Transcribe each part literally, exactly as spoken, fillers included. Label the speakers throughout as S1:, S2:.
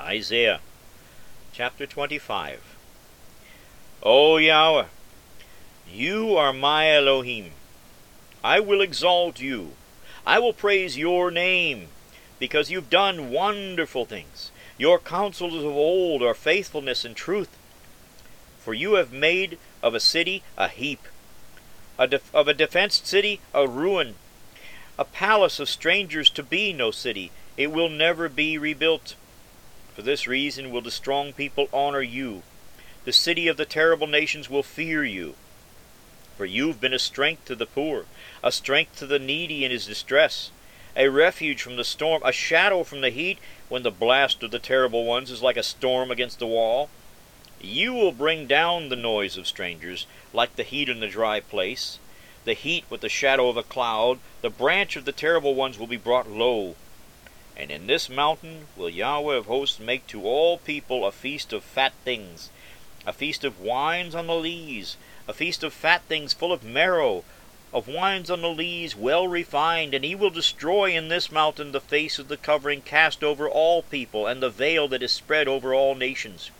S1: Isaiah chapter twenty-five. O Yahweh, you are my Elohim. I will exalt you. I will praise your name, because you've done wonderful things. Your counsels of old are faithfulness and truth. For you have made of a city a heap, a def- of a defenced city a ruin, a palace of strangers to be no city. It will never be rebuilt. For this reason will the strong people honor you. The city of the terrible nations will fear you. For you've been a strength to the poor, a strength to the needy in his distress, a refuge from the storm, a shadow from the heat, when the blast of the terrible ones is like a storm against a wall. You will bring down the noise of strangers, like the heat in the dry place. The heat with the shadow of a cloud, the branch of the terrible ones will be brought low. And in this mountain will Yahweh of hosts make to all people a feast of fat things, a feast of wines on the lees, a feast of fat things full of marrow, of wines on the lees well refined. And he will destroy in this mountain the face of the covering cast over all people, and the veil that is spread over all nations.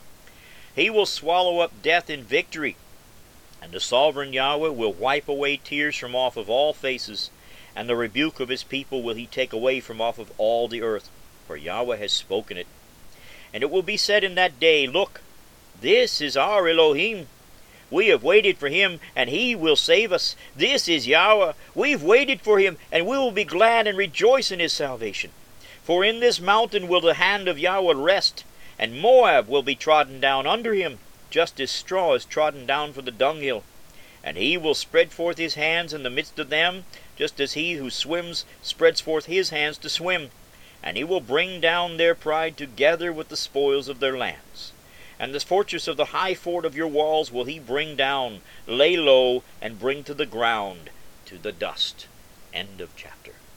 S1: He will swallow up death in victory, and the sovereign Yahweh will wipe away tears from off of all faces, and the rebuke of his people will he take away from off of all the earth, for Yahweh has spoken it. And it will be said in that day, Look, this is our Elohim. We have waited for him, and he will save us. This is Yahweh. We've waited for him, and we will be glad and rejoice in his salvation. For in this mountain will the hand of Yahweh rest, and Moab will be trodden down under him, just as straw is trodden down for the dunghill. And he will spread forth his hands in the midst of them, just as he who swims spreads forth his hands to swim. And he will bring down their pride together with the spoils of their lands. And the fortress of the high fort of your walls will he bring down, lay low, and bring to the ground, to the dust. End of chapter.